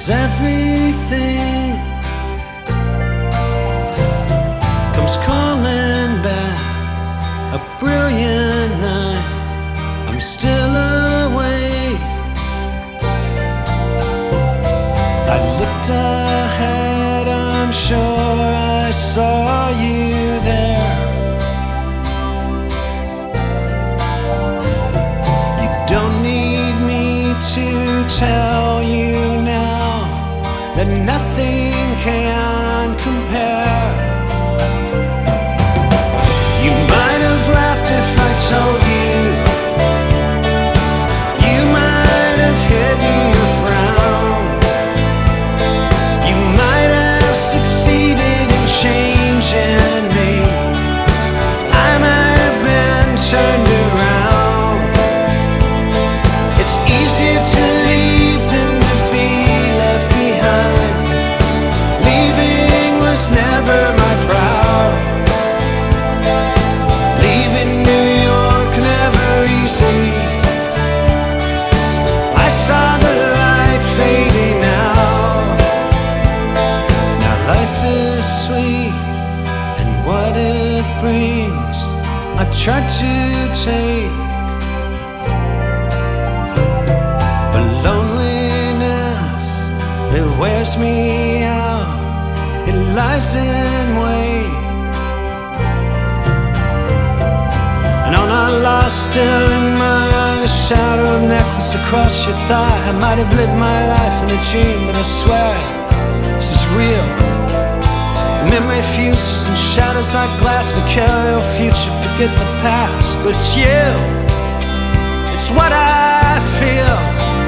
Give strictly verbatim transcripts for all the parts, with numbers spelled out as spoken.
'cause everything comes calling back. A brilliant night, I'm still awake. I looked ahead, I'm sure I saw you there. You don't need me to tell you now that nothing can compare. You might have laughed if I told you. You might have hidden a frown. You might have succeeded in changing me. I might have been turned around. It's easier to leave than to be left behind. Leaving was never my proud. Leaving New York never easy. I saw the light fading out. Now life is sweet, and what it brings I try to take. But loneliness, it wears me out. It lies in wait. And on our lost, still in mind, a shadow of necklace across your thigh. I might have lived my life in a dream, but I swear this is real. The memory fuses and shatters like glass. Mercurial future, forget the past. But it's you, it's what I feel.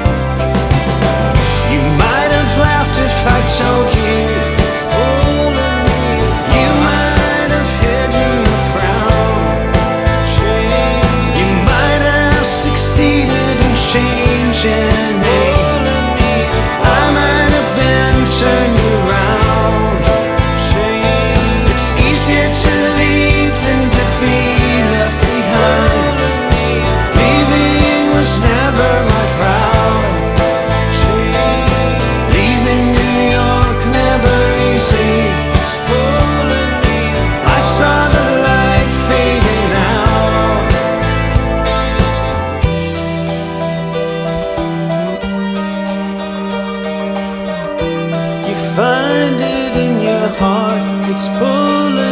You might have laughed if I told you it's pulling me. You might have hidden a frown. You might have succeeded in changing me. I might have been turned around. It's easier to leave than to be left behind. Leaving was never my proud. Leaving New York never easy. I saw the light fading out. You find it in your heart, it's pulling